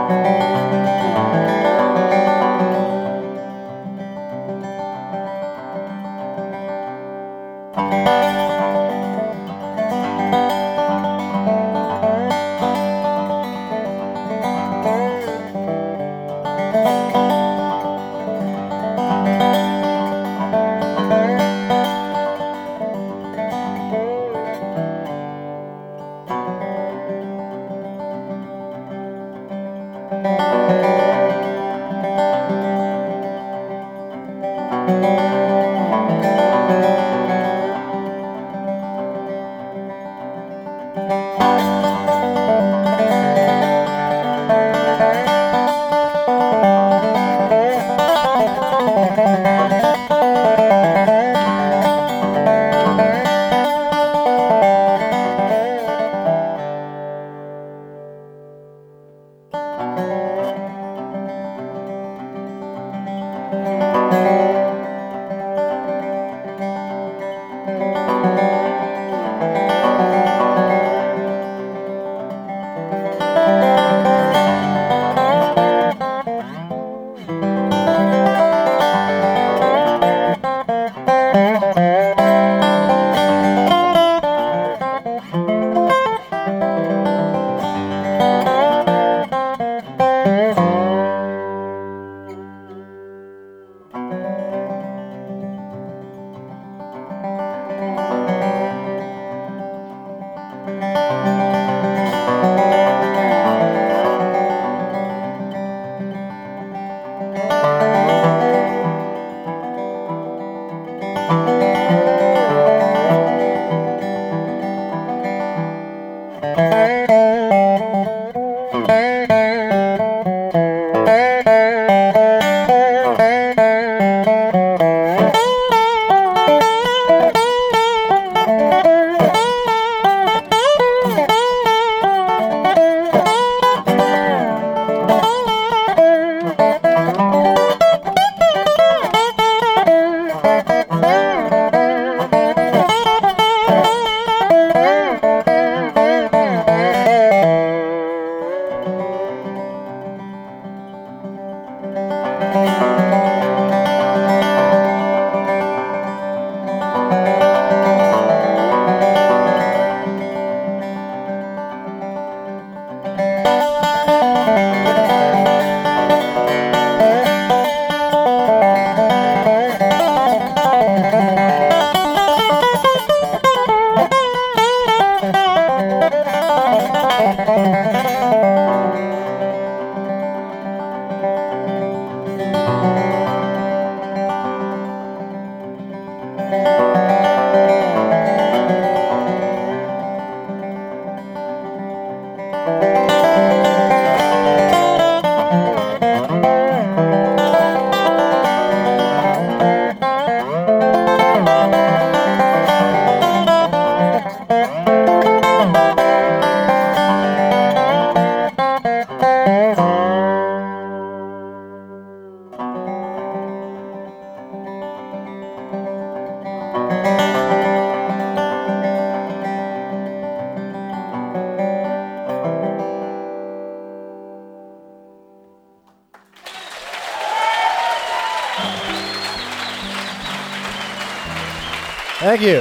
Thank you.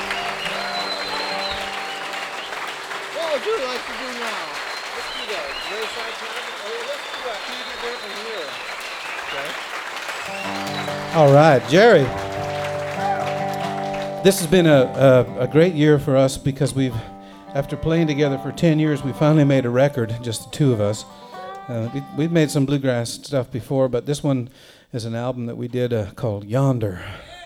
What would you like to do now? Let's do that. Riverside Tavern. Let's do that. Can you get there from here? Okay. All right, Jerry. This has been a great year for us because after playing together for 10 years, we finally made a record, just the two of us. We've made some bluegrass stuff before, but this one is an album that we did called Yonder.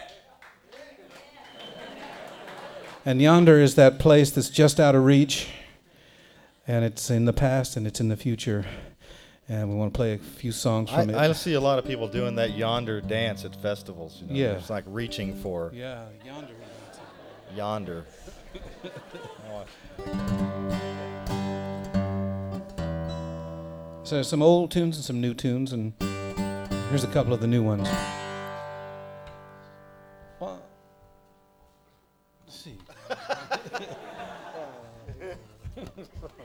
And yonder is that place that's just out of reach, and it's in the past and it's in the future. And we want to play a few songs from it. I see a lot of people doing that yonder dance at festivals. You know? Yeah. It's like reaching for yonder. Yonder. So some old tunes and some new tunes, and here's a couple of the new ones. Let's see.